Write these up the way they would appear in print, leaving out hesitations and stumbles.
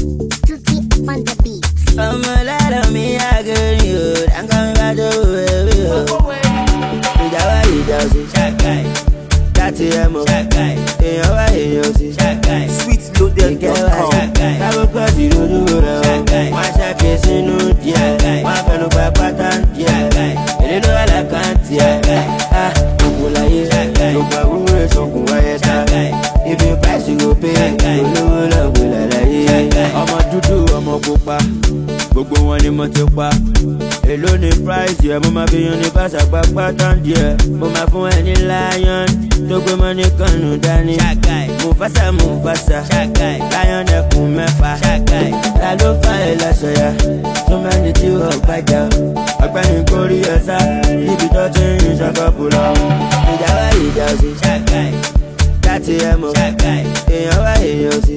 Tutti on the beat. I'm a lot of me, I get you. I'm coming back to you. Ìjàwá ìjàsí, láti ẹ̀mọ́, èèyàn wá èèyàn sí. Sweetloaded.com. Kábọ́kọ́ sí lójú rẹ̀ o. Wọ́n ṣàkè sínú díẹ̀. Wọ́n fẹnu pa pátá díẹ̀. Èdè ló wà lákàntì ẹ̀. Òkú láyé, òkú àwúrò ìṣòkùn wáyé sá. Ibi price you go pay, olówó lọ́gbọ̀n lálàyé. Ọmọ dúdú, ọmọ pupa, gbogbo wọn ni mo ti pa. Èló ni price yẹ, mo máa fi yunifásà pa pátá díẹ̀. Mo máa fún ẹ ní lion, tó gbé mọ́ ní kànnù dání. Mufasa, lion ẹkùn mẹ́fà. Ta ló fa ẹ lọ́sọ̀yà? Tó mẹ́ni tí ó gbàjà. Ọ̀gbẹ́ni kórí ẹ̀sà, níbi tó ti ń ṣàkóso lọ. Ìjàwá ìjàsí, láti ẹ̀mọ́, èèyàn wá èèyàn sí.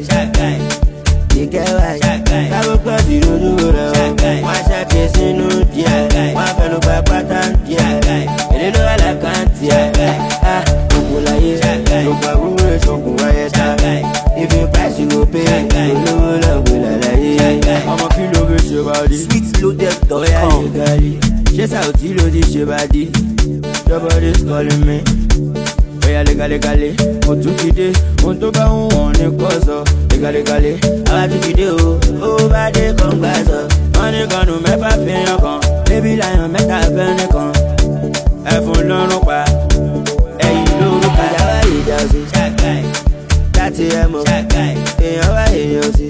Ìkẹwà kábọ́kọ́ sí lójú rẹ̀ o. Wọ́n ṣàkè sínú díẹ̀. Wọ́n fẹnu pa pátá díẹ̀. Èdè ló wà lákàntì ẹ̀. Òkú láyé, òkú àwúrò ìṣòkùn wáyé sá. Ibi price you go pay, olówó lọ́gbọ̀n lálàyé. Ọmọ kí ló fi ṣe bá dí? Sweetloaded.com. Oya yìí kárí, ṣé Saoty ló ti ṣe bá dí? Nobody's calling me. Oya légalégalé, mo tún ti dé. Ohun tó bá ń wọ̀n ní kò sọ. Légalégalé, àwa tún ti dé o. Ó bá dé kàn gbà sọ. Wọ́n ní kanù mẹ́fà fi hàn kan. Baby lion mẹ́ta fẹ́ nìkan. Ẹ̀fún lọ́rùn pa, ẹ̀yìn lórúkọ. Ìjàwá ìjàsí, láti ẹ̀mọ́, èèyàn wá èèyàn sí.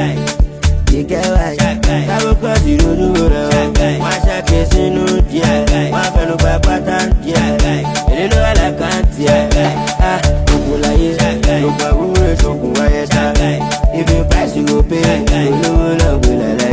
Ìkẹwà kábọ́kọ́ sí lójú rẹ̀ o. Wọ́n ṣàkè sínú díẹ̀. Wọ́n fẹnu pa pátá díẹ̀. Èdè ló wà lákàntì ẹ̀. Òkú láyé, òkú àwúrò ìṣòkùn wáyé sá. Ibi price you go pay, olówó lọ́gbọ̀n lálẹ́.